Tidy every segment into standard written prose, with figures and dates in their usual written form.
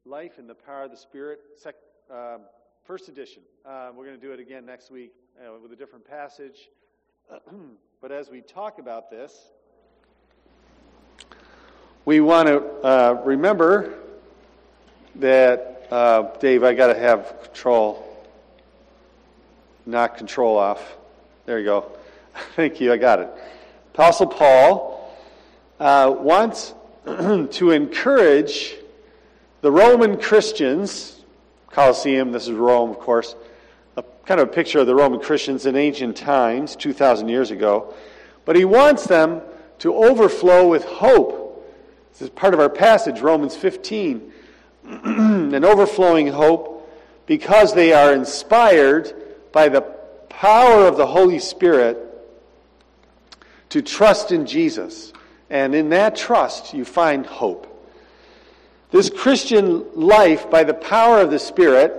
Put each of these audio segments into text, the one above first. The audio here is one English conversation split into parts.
Life in the Power of the Spirit, first edition. We're going to do it again next week with a different passage. But as we talk about this, we want to remember that, Dave, I got to have control. Knock control off. There you go. Thank you, I got it. Apostle Paul wants to encourage the Roman Christians, Colosseum, this is Rome, of course, kind of a picture of the Roman Christians in ancient times, 2,000 years ago. But he wants them to overflow with hope. This is part of our passage, Romans 15. An overflowing hope because they are inspired by the power of the Holy Spirit to trust in Jesus. And in that trust, you find hope. This Christian life, by the power of the Spirit,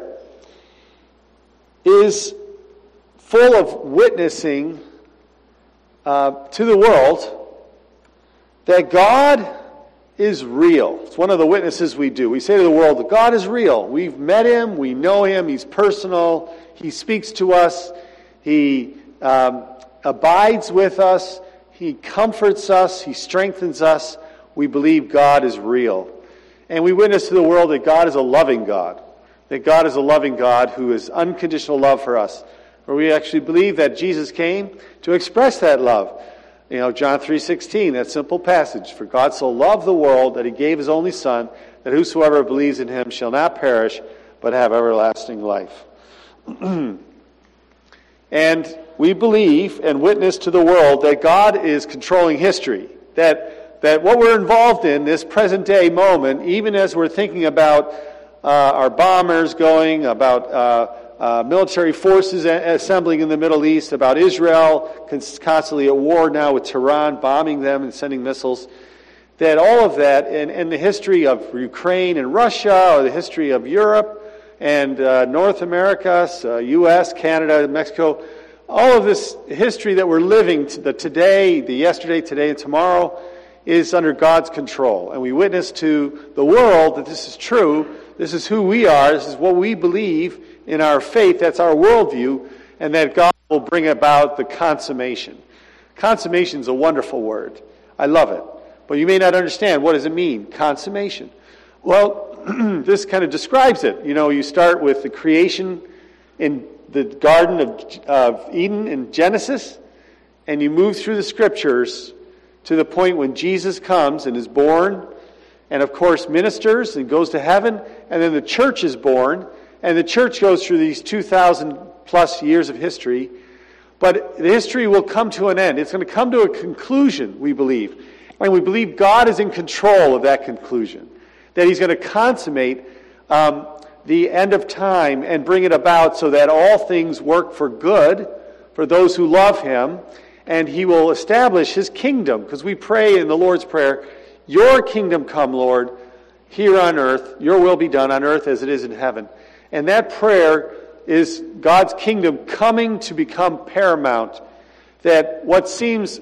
is full of witnessing to the world that God is real. It's one of the witnesses we do. We say to the world that God is real. We've met Him. We know Him. He's personal. He speaks to us. He abides with us. He comforts us. He strengthens us. We believe God is real. And we witness to the world that God is a loving God. That God is a loving God who is unconditional love for us. Where we actually believe that Jesus came to express that love. You know, John 3:16, that simple passage. For God so loved the world that He gave His only Son, that whosoever believes in Him shall not perish, but have everlasting life. And we believe and witness to the world that God is controlling history. That what we're involved in, this present day moment, even as we're thinking about our bombers going, about military forces assembling in the Middle East, about Israel constantly at war now with Tehran, bombing them and sending missiles, that all of that, and the history of Ukraine and Russia, or the history of Europe and North America, U.S., Canada, Mexico, all of this history that we're living, the today, the yesterday, today, and tomorrow, is under God's control. And we witness to the world that this is true. This is who we are. This is what we believe in our faith. That's our worldview. And that God will bring about the consummation. Consummation is a wonderful word. I love it. But you may not understand. What does it mean? Consummation. Well, this kind of describes it. You know, you start with the creation in the Garden of Eden in Genesis. And you move through the Scriptures to the point when Jesus comes and is born, and of course ministers and goes to heaven, and then the church is born, and the church goes through these 2,000 plus years of history, but the history will come to an end. It's going to come to a conclusion, we believe, and we believe God is in control of that conclusion, that He's going to consummate the end of time and bring it about so that all things work for good for those who love Him. And He will establish His kingdom. Because we pray in the Lord's Prayer, Your kingdom come, Lord, here on earth. Your will be done on earth as it is in heaven. And that prayer is God's kingdom coming to become paramount. That what seems,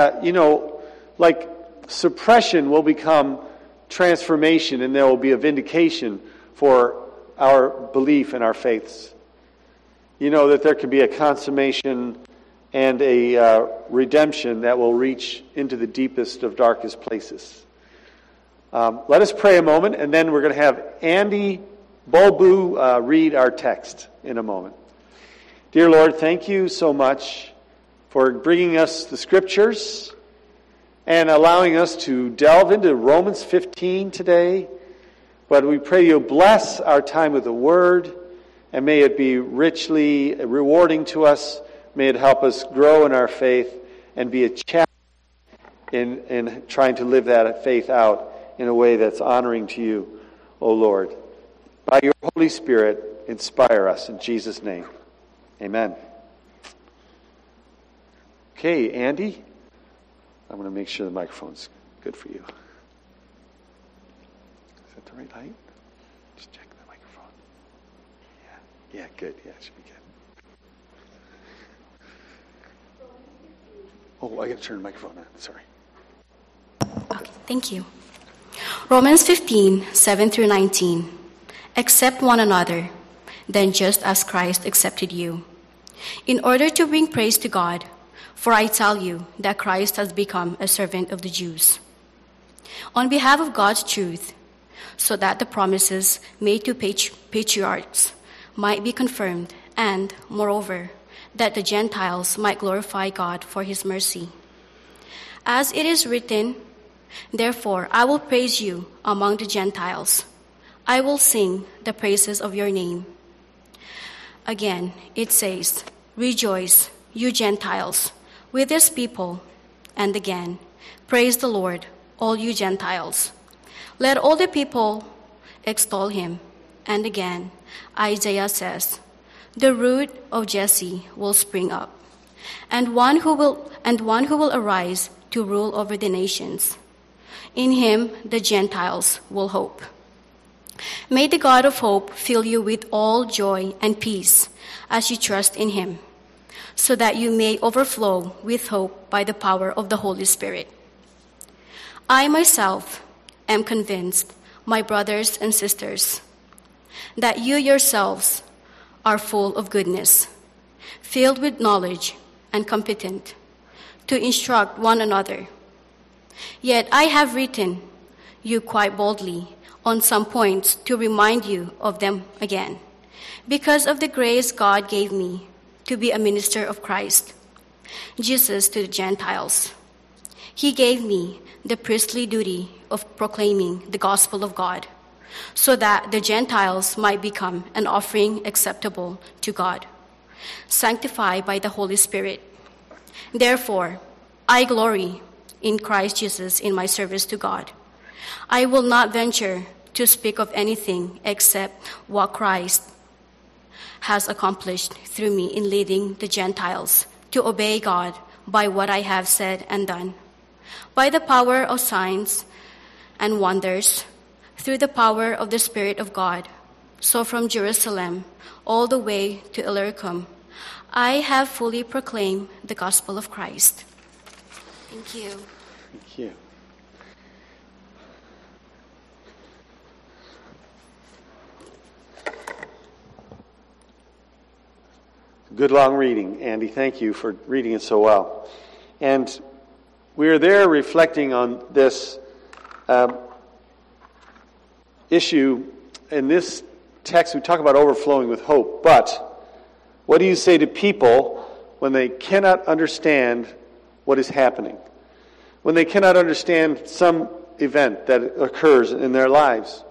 like suppression will become transformation. And there will be a vindication for our belief in our faiths. You know that there can be a consummation and a redemption that will reach into the deepest of darkest places. Let us pray a moment, and then we're going to have Andy Bolbu read our text in a moment. Dear Lord, thank you so much for bringing us the Scriptures and allowing us to delve into Romans 15 today. But we pray you'll bless our time with the Word, and may it be richly rewarding to us. May it help us grow in our faith and be a challenge in trying to live that faith out in a way that's honoring to you, O Lord. By your Holy Spirit, inspire us in Jesus' name. Amen. Okay, Andy, I'm going to make sure the microphone's good for you. Is that the right height? Just check the microphone. Yeah, good. Yeah, it should be good. Oh, I got to turn the microphone on. Sorry. Okay, thank you. Romans 15, 7 through 19. Accept one another, then just as Christ accepted you, in order to bring praise to God. For I tell you that Christ has become a servant of the Jews, on behalf of God's truth, so that the promises made to patriarchs might be confirmed, and, moreover, that the Gentiles might glorify God for his mercy. As it is written, therefore I will praise you among the Gentiles. I will sing the praises of your name. Again, it says, rejoice, you Gentiles, with this people. And again, praise the Lord, all you Gentiles. Let all the people extol him. And again, Isaiah says, the root of Jesse will spring up, and one who will arise to rule over the nations. In him the Gentiles will hope. May the God of hope fill you with all joy and peace as you trust in him, so that you may overflow with hope by the power of the Holy Spirit. I myself am convinced, my brothers and sisters, that you yourselves are full of goodness, filled with knowledge, and competent to instruct one another. Yet I have written you quite boldly on some points to remind you of them again, because of the grace God gave me to be a minister of Christ, Jesus to the Gentiles. He gave me the priestly duty of proclaiming the gospel of God, so that the Gentiles might become an offering acceptable to God, sanctified by the Holy Spirit. Therefore, I glory in Christ Jesus in my service to God. I will not venture to speak of anything except what Christ has accomplished through me in leading the Gentiles to obey God by what I have said and done, by the power of signs and wonders, through the power of the Spirit of God. So from Jerusalem all the way to Illyricum, I have fully proclaimed the gospel of Christ. Thank you. Thank you. Good long reading, Andy. Thank you for reading it so well. And we are there reflecting on this issue. In this text, we talk about overflowing with hope. But what do you say to people when they cannot understand what is happening? When they cannot understand some event that occurs in their lives?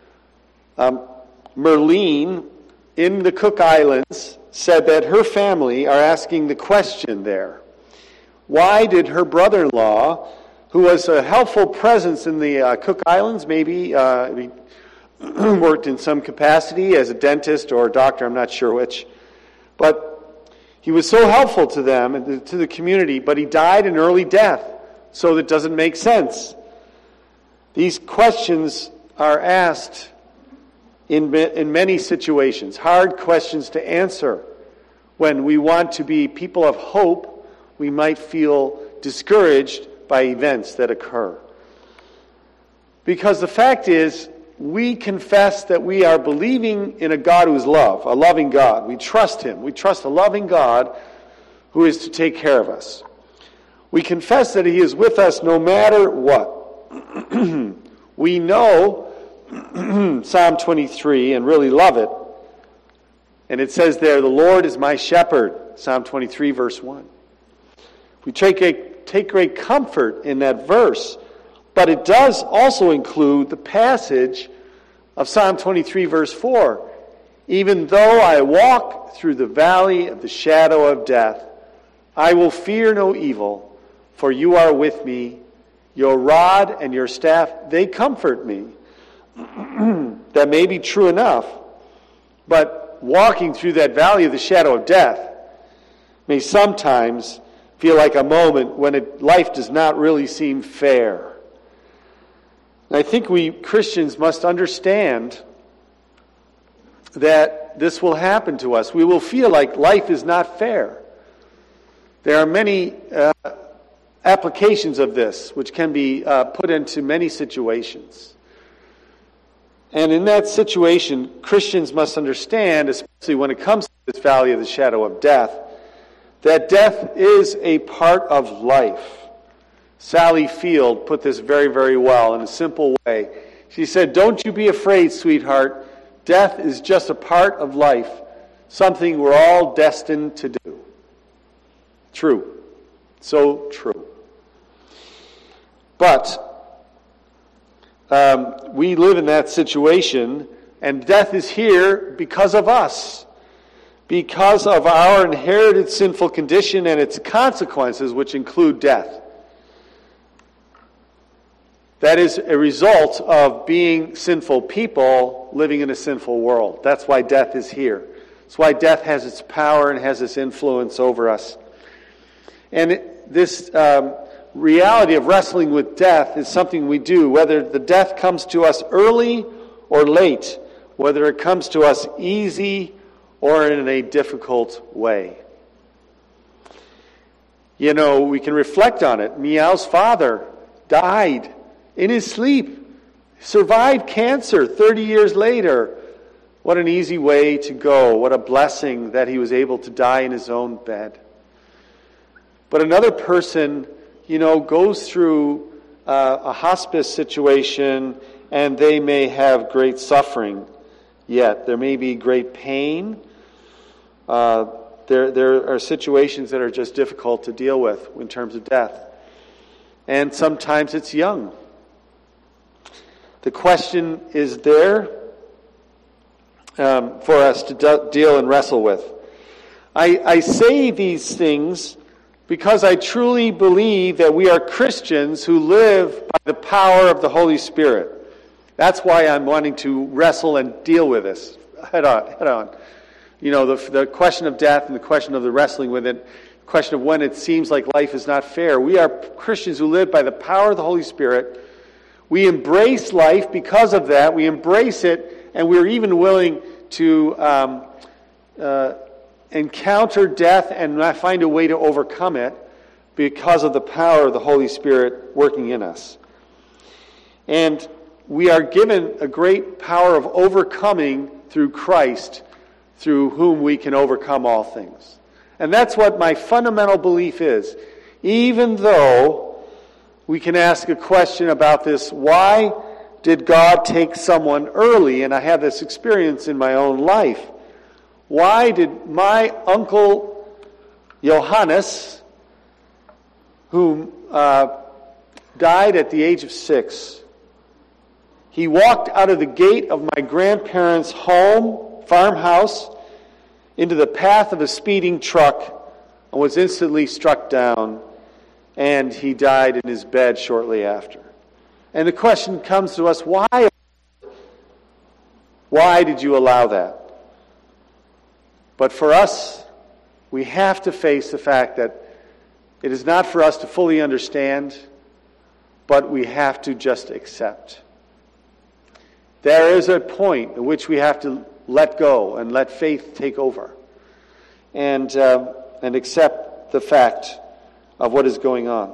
Merlene in the Cook Islands said that her family are asking the question there. Why did her brother-in-law, who was a helpful presence in the Cook Islands, maybe he worked in some capacity as a dentist or a doctor, I'm not sure which, but he was so helpful to them and to the community, but he died an early death, so that doesn't make sense. These questions are asked in many situations, hard questions to answer. When we want to be people of hope, we might feel discouraged by events that occur. Because the fact is, we confess that we are believing in a God who is love, a loving God. We trust him. We trust a loving God who is to take care of us. We confess that he is with us no matter what. We know Psalm 23 and really love it. And it says there, the Lord is my shepherd, Psalm 23, verse 1. We take great comfort in that verse, but it does also include the passage of Psalm 23, verse 4. Even though I walk through the valley of the shadow of death, I will fear no evil, for you are with me. Your rod and your staff, they comfort me. That may be true enough, but walking through that valley of the shadow of death may sometimes feel like a moment when life does not really seem fair. And I think we Christians must understand that this will happen to us. We will feel like life is not fair. There are many applications of this which can be put into many situations. And in that situation, Christians must understand, especially when it comes to this valley of the shadow of death, that death is a part of life. Sally Field put this very, very well in a simple way. She said, "Don't you be afraid, sweetheart. Death is just a part of life, something we're all destined to do." True. So true. But we live in that situation, and death is here because of us, because of our inherited sinful condition and its consequences, which include death. That is a result of being sinful people living in a sinful world. That's why death is here. That's why death has its power and has its influence over us. And this reality of wrestling with death is something we do, whether the death comes to us early or late, whether it comes to us easy or in a difficult way. You know, we can reflect on it. Meow's father died in his sleep, survived cancer 30 years later. What an easy way to go. What a blessing that he was able to die in his own bed. But another person, you know, goes through a hospice situation, and they may have great suffering yet. There may be great pain. There are situations that are just difficult to deal with in terms of death. And sometimes it's young. The question is there for us to deal and wrestle with. I say these things because I truly believe that we are Christians who live by the power of the Holy Spirit. That's why I'm wanting to wrestle and deal with this head on. You know, the question of death and the question of the wrestling with it, the question of when it seems like life is not fair. We are Christians who live by the power of the Holy Spirit. We embrace life because of that. We embrace it, and we're even willing to encounter death and not find a way to overcome it because of the power of the Holy Spirit working in us. And we are given a great power of overcoming through Christ, through whom we can overcome all things. And that's what my fundamental belief is. Even though we can ask a question about this, why did God take someone early? And I have this experience in my own life. Why did my uncle Johannes, who died at the age of 6, he walked out of the gate of my grandparents' home, farmhouse, into the path of a speeding truck and was instantly struck down, and he died in his bed shortly after. And the question comes to us, why? Why did you allow that? But for us, we have to face the fact that it is not for us to fully understand, but we have to just accept. There is a point at which we have to let go and let faith take over and accept the fact of what is going on.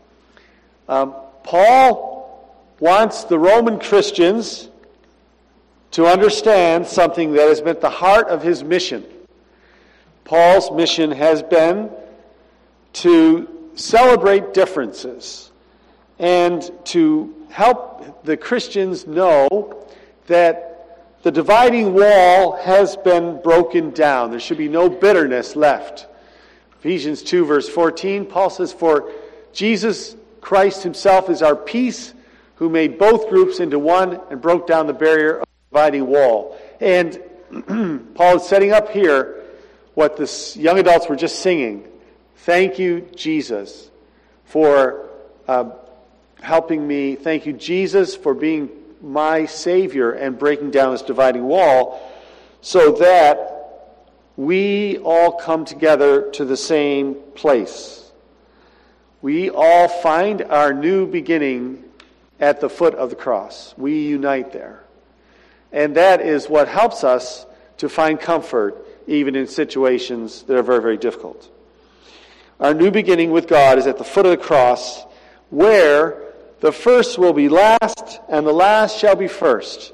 Paul wants the Roman Christians to understand something that has been at the heart of his mission. Paul's mission has been to celebrate differences and to help the Christians know that the dividing wall has been broken down. There should be no bitterness left. Ephesians 2 verse 14, Paul says, "For Jesus Christ himself is our peace, who made both groups into one and broke down the barrier of the dividing wall." And Paul is setting up here what the young adults were just singing. Thank you, Jesus, for helping me. Thank you, Jesus, for being my Savior and breaking down this dividing wall so that we all come together to the same place. We all find our new beginning at the foot of the cross. We unite there. And that is what helps us to find comfort even in situations that are very, very difficult. Our new beginning with God is at the foot of the cross, where the first will be last and the last shall be first.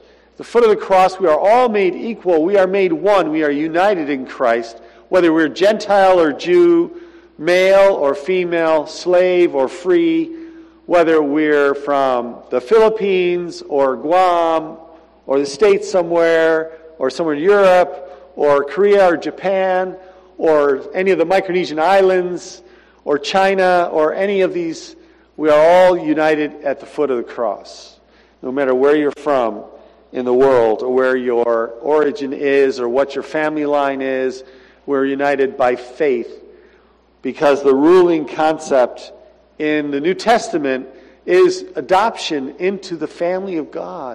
The foot of the cross, we are all made equal. We are made one. We are united in Christ. Whether we're Gentile or Jew, male or female, slave or free, whether we're from the Philippines or Guam or the States somewhere or somewhere in Europe or Korea or Japan or any of the Micronesian islands or China or any of these, we are all united at the foot of the cross. No matter where you're from in the world or where your origin is or what your family line is, we're united by faith, because the ruling concept in the New Testament is adoption into the family of God.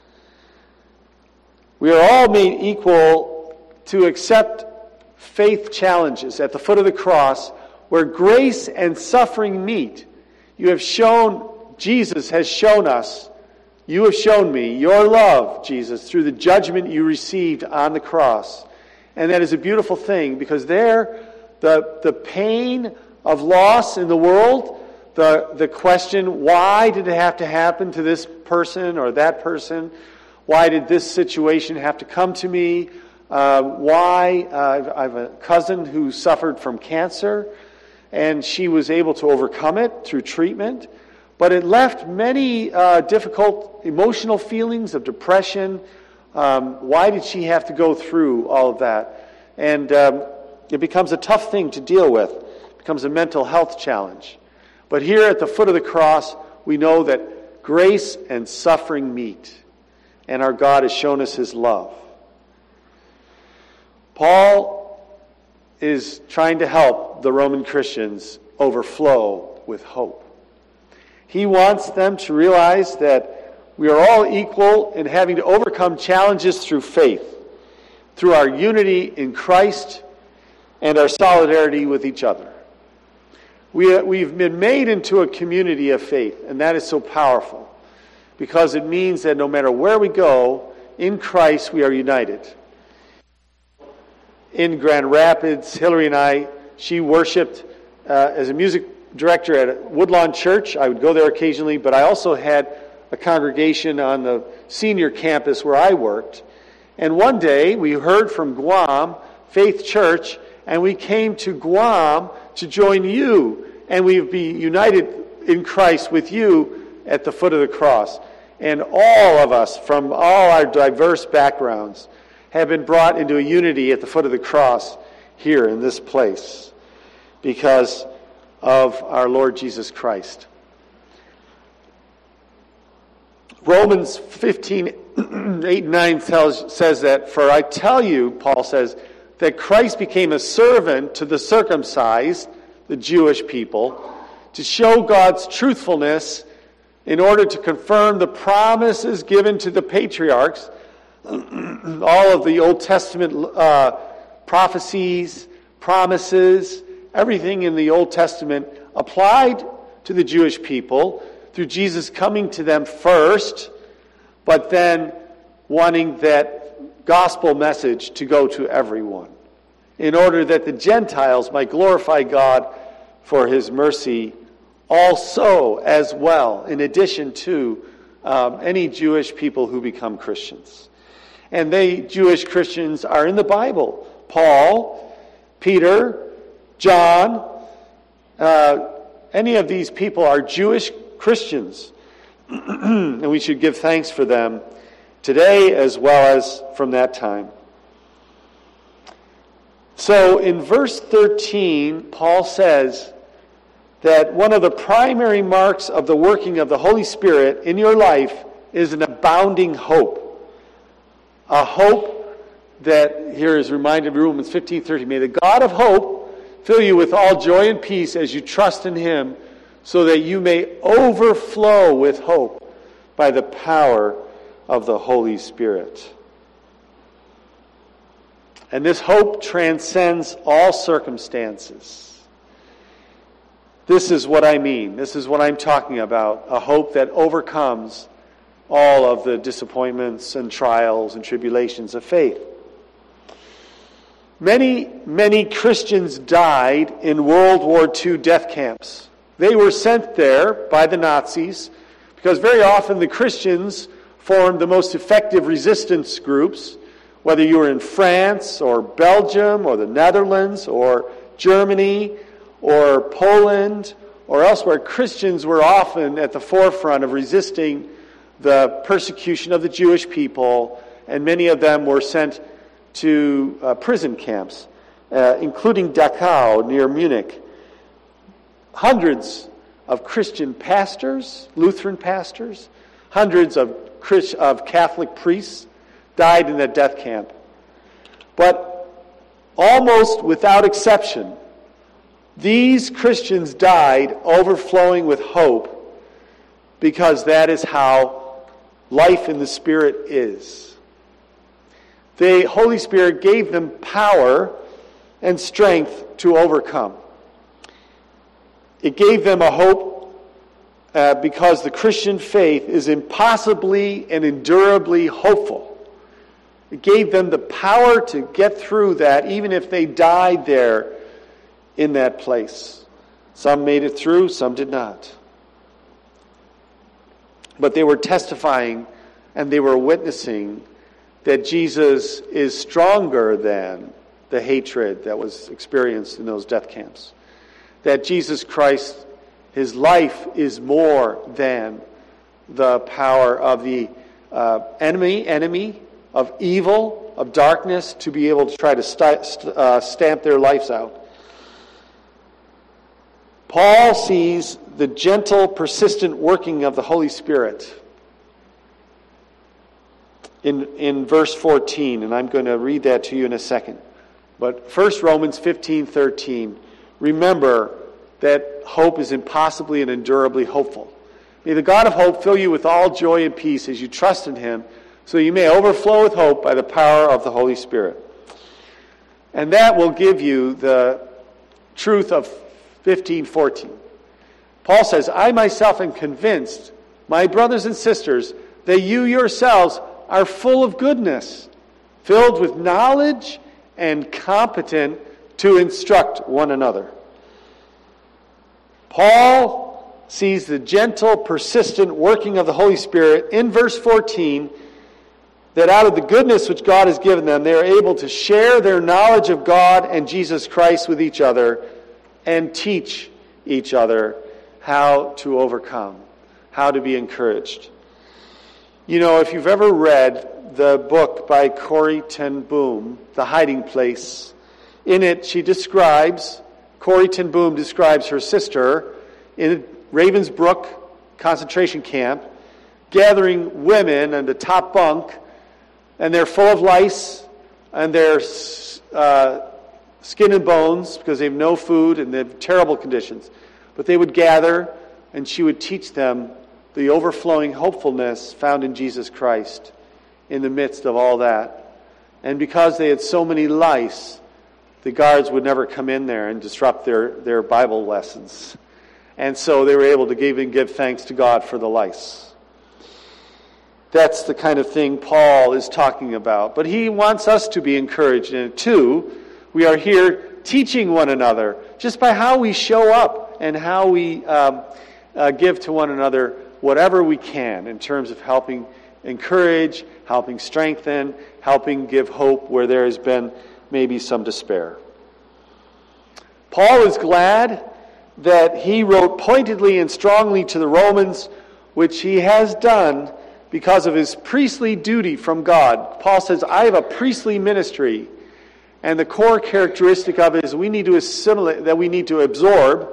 We are all made equal to accept faith challenges at the foot of the cross, where grace and suffering meet. You have shown, Jesus has shown us, you have shown me your love, Jesus, through the judgment you received on the cross. And that is a beautiful thing, because there, the pain of loss in the world, the question, why did it have to happen to this person or that person? Why did this situation have to come to me? I have a cousin who suffered from cancer, and she was able to overcome it through treatment. But it left many difficult emotional feelings of depression. Why did she have to go through all of that? And it becomes a tough thing to deal with. It becomes a mental health challenge. But here at the foot of the cross, we know that grace and suffering meet. And our God has shown us his love. Paul is trying to help the Roman Christians overflow with hope. He wants them to realize that we are all equal in having to overcome challenges through faith, through our unity in Christ and our solidarity with each other. We've been made into a community of faith, and that is so powerful, because it means that no matter where we go, in Christ we are united. In Grand Rapids, Hillary and I, she worshiped as a music director at Woodlawn Church. I would go there occasionally, but I also had a congregation on the senior campus where I worked. And one day we heard from Guam Faith Church, and we came to Guam to join you, and we would be united in Christ with you at the foot of the cross. And all of us, from all our diverse backgrounds, have been brought into a unity at the foot of the cross here in this place because of our Lord Jesus Christ. Romans 15, 8 and 9 says that, "For I tell you," Paul says, "that Christ became a servant to the circumcised," the Jewish people, "to show God's truthfulness in order to confirm the promises given to the patriarchs." All of the Old Testament prophecies, promises, everything in the Old Testament applied to the Jewish people through Jesus coming to them first, but then wanting that gospel message to go to everyone, in order that the Gentiles might glorify God for his mercy also as well, in addition to any Jewish people who become Christians. And they, Jewish Christians, are in the Bible. Paul, Peter, John, any of these people are Jewish Christians. And we should give thanks for them today as well as from that time. So in verse 13, Paul says that one of the primary marks of the working of the Holy Spirit in your life is an abounding hope. A hope that here is reminded in Romans 15:30. "May the God of hope fill you with all joy and peace as you trust in him, so that you may overflow with hope by the power of the Holy Spirit." And this hope transcends all circumstances. This is what I mean. This is what I'm talking about. A hope that overcomes all of the disappointments and trials and tribulations of faith. Many, many Christians died in World War II death camps. They were sent there by the Nazis because very often the Christians formed the most effective resistance groups, whether you were in France or Belgium or the Netherlands or Germany or Poland or elsewhere. Christians were often at the forefront of resisting the persecution of the Jewish people, and many of them were sent to prison camps, including Dachau near Munich. Hundreds of Christian pastors, Lutheran pastors, hundreds of Catholic priests died in that death camp. But almost without exception, these Christians died overflowing with hope, because that is how life in the Spirit is. The Holy Spirit gave them power and strength to overcome. It gave them a hope because the Christian faith is impossibly and endurably hopeful. It gave them the power to get through that, even if they died there in that place. Some made it through, some did not. But they were testifying and they were witnessing that Jesus is stronger than the hatred that was experienced in those death camps. That Jesus Christ, his life is more than the power of the enemy of evil, of darkness, to be able to try to stamp their lives out. Paul sees the gentle, persistent working of the Holy Spirit in verse 14, and I'm going to read that to you in a second. But first, Romans 15:13. Remember that hope is impossibly and endurably hopeful. May the God of hope fill you with all joy and peace as you trust in him, so you may overflow with hope by the power of the Holy Spirit. And that will give you the truth of 15:14. Paul says, I myself am convinced, my brothers and sisters, that you yourselves are full of goodness, filled with knowledge, and competent to instruct one another. Paul sees the gentle, persistent working of the Holy Spirit in verse 14, that out of the goodness which God has given them, they are able to share their knowledge of God and Jesus Christ with each other and teach each other how to overcome, how to be encouraged. You know, if you've ever read the book by Corrie ten Boom, The Hiding Place, in it Corrie ten Boom describes her sister in Ravensbrück concentration camp, gathering women in the top bunk, and they're full of lice, and they're skin and bones because they have no food and they have terrible conditions. But they would gather, and she would teach them the overflowing hopefulness found in Jesus Christ in the midst of all that. And because they had so many lice, the guards would never come in there and disrupt their Bible lessons. And so they were able to give thanks to God for the lice. That's the kind of thing Paul is talking about. But he wants us to be encouraged in it too. We are here teaching one another just by how we show up and how we give to one another whatever we can in terms of helping encourage, helping strengthen, helping give hope where there has been maybe some despair. Paul is glad that he wrote pointedly and strongly to the Romans, which he has done because of his priestly duty from God. Paul says, I have a priestly ministry. And the core characteristic of it is we need to assimilate, that we need to absorb,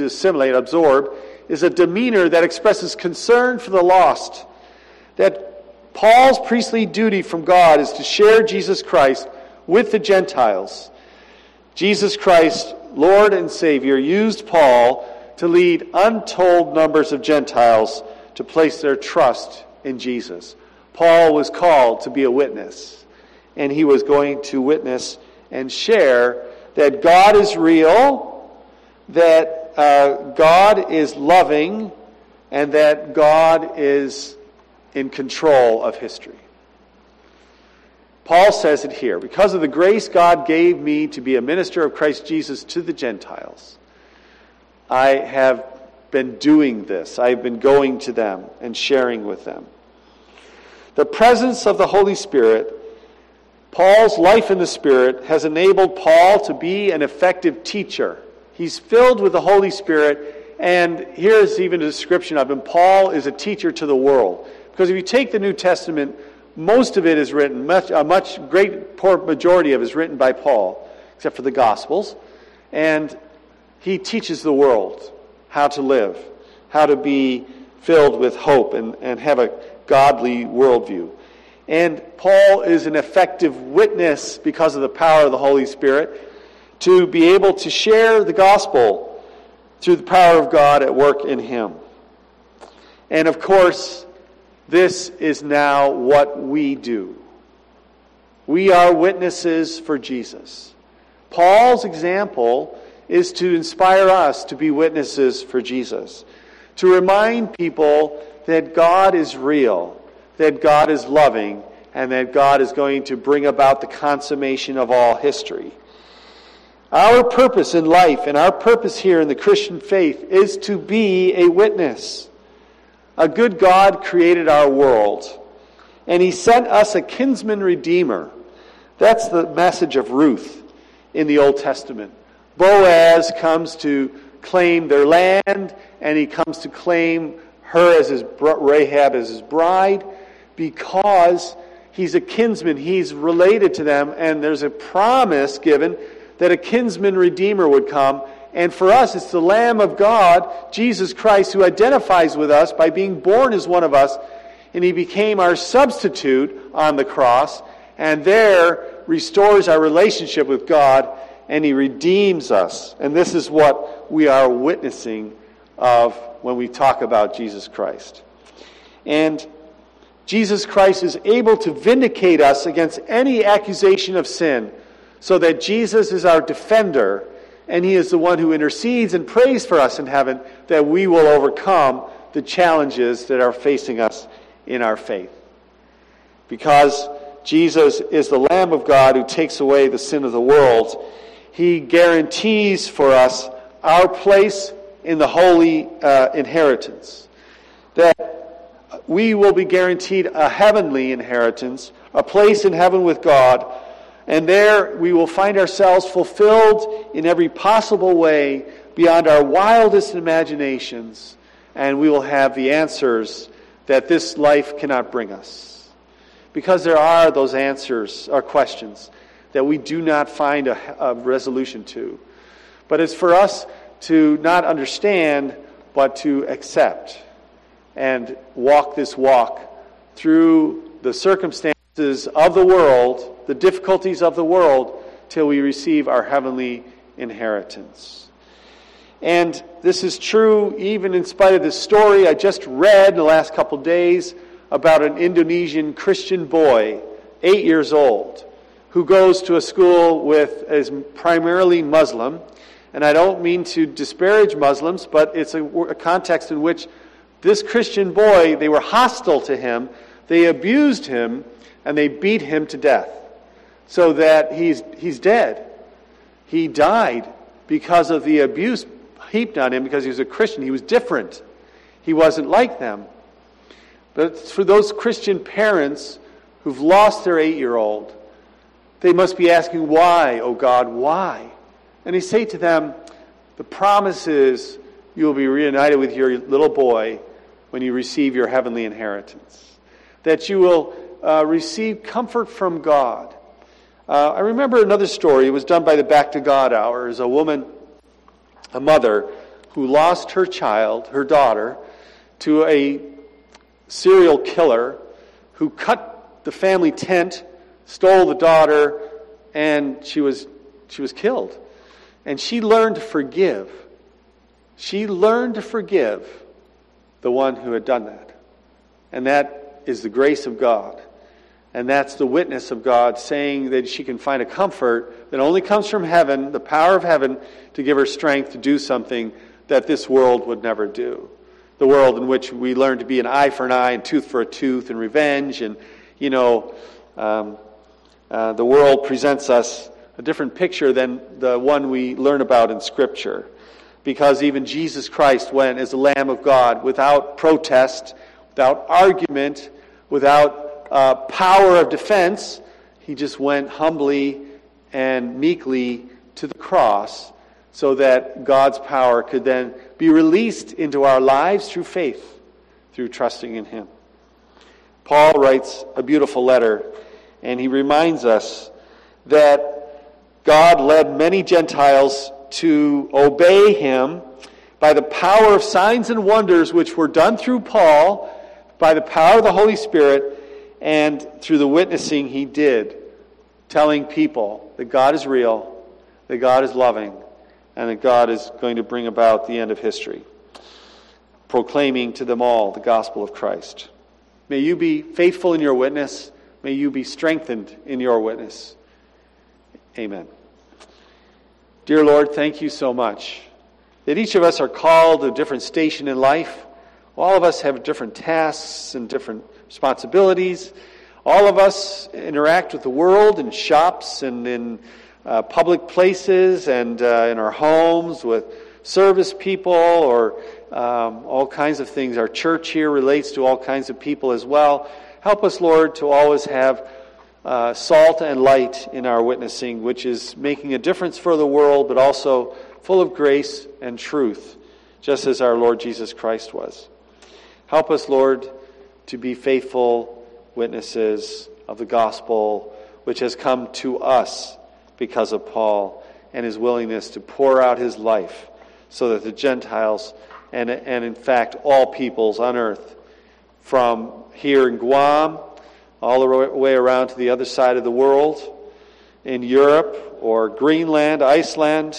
is a demeanor that expresses concern for the lost. That Paul's priestly duty from God is to share Jesus Christ with the Gentiles. Jesus Christ, Lord and Savior, used Paul to lead untold numbers of Gentiles to place their trust in Jesus. Paul was called to be a witness, and he was going to witness and share that God is real, that God is loving, and that God is in control of history. Paul says it here, because of the grace God gave me to be a minister of Christ Jesus to the Gentiles, I have been doing this. I've been going to them and sharing with them. The presence of the Holy Spirit, Paul's life in the Spirit, has enabled Paul to be an effective teacher. He's filled with the Holy Spirit, and here's even a description of him. Paul is a teacher to the world. Because if you take the New Testament, most of it is written, great majority of it is written by Paul, except for the Gospels. And he teaches the world how to live, how to be filled with hope and have a godly worldview. And Paul is an effective witness because of the power of the Holy Spirit to be able to share the gospel through the power of God at work in him. And of course, this is now what we do. We are witnesses for Jesus. Paul's example is to inspire us to be witnesses for Jesus, to remind people that God is real, that God is loving, and that God is going to bring about the consummation of all history. Our purpose in life and our purpose here in the Christian faith is to be a witness. A good God created our world, and he sent us a kinsman redeemer. That's the message of Ruth in the Old Testament. Boaz comes to claim their land, and he comes to claim her as Rahab as his bride, because he's a kinsman. He's related to them, and there's a promise given that a kinsman redeemer would come. And for us, it's the Lamb of God, Jesus Christ, who identifies with us by being born as one of us, and he became our substitute on the cross, and there restores our relationship with God, and he redeems us. And this is what we are witnessing of when we talk about Jesus Christ. And Jesus Christ is able to vindicate us against any accusation of sin, so that Jesus is our defender, and he is the one who intercedes and prays for us in heaven, that we will overcome the challenges that are facing us in our faith. Because Jesus is the Lamb of God who takes away the sin of the world, he guarantees for us our place in the holy inheritance. That we will be guaranteed a heavenly inheritance, a place in heaven with God, and there we will find ourselves fulfilled in every possible way beyond our wildest imaginations, and we will have the answers that this life cannot bring us. Because there are those answers, or questions, that we do not find a resolution to. But it's for us to not understand, but to accept and walk this walk through the circumstances of the world, the difficulties of the world, till we receive our heavenly inheritance. And this is true even in spite of the story I just read in the last couple days about an Indonesian Christian boy, 8 years old, who goes to a school is primarily Muslim. And I don't mean to disparage Muslims, but it's a context in which this Christian boy, they were hostile to him, they abused him, and they beat him to death. So that he's dead. He died because of the abuse heaped on him, because he was a Christian. He was different. He wasn't like them. But for those Christian parents who've lost their 8-year-old, they must be asking, why, oh God, why? And he say to them, the promise is you will be reunited with your little boy when you receive your heavenly inheritance. That you will receive comfort from God. I remember another story. It was done by the Back to God Hour. There's a woman, a mother, who lost her child, her daughter, to a serial killer who cut the family tent, stole the daughter, and she was killed. And she learned to forgive. She learned to forgive the one who had done that. And that is the grace of God. And that's the witness of God, saying that she can find a comfort that only comes from heaven, the power of heaven, to give her strength to do something that this world would never do. The world in which we learn to be an eye for an eye and tooth for a tooth and revenge. And, the world presents us a different picture than the one we learn about in Scripture. Because even Jesus Christ went as the Lamb of God without protest, without argument, without power of defense. He just went humbly and meekly to the cross so that God's power could then be released into our lives through faith, through trusting in him. Paul writes a beautiful letter, and he reminds us that God led many Gentiles to obey him by the power of signs and wonders which were done through Paul, by the power of the Holy Spirit, and through the witnessing he did, telling people that God is real, that God is loving, and that God is going to bring about the end of history, proclaiming to them all the gospel of Christ. May you be faithful in your witness. May you be strengthened in your witness. Amen. Dear Lord, thank you so much that each of us are called to a different station in life. All of us have different tasks and different responsibilities. All of us interact with the world in shops and in public places and in our homes with service people or all kinds of things. Our church here relates to all kinds of people as well. Help us, Lord, to always have salt and light in our witnessing, which is making a difference for the world, but also full of grace and truth, just as our Lord Jesus Christ was. Help us, Lord, to be faithful witnesses of the gospel, which has come to us because of Paul and his willingness to pour out his life so that the Gentiles and in fact all peoples on earth, from here in Guam all the way around to the other side of the world, in Europe or Greenland, Iceland,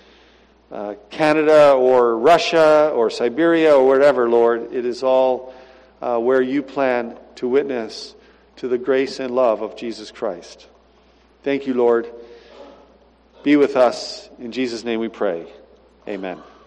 Canada or Russia or Siberia or wherever, Lord, it is all where you plan to witness to the grace and love of Jesus Christ. Thank you, Lord. Be with us. In Jesus' name we pray. Amen.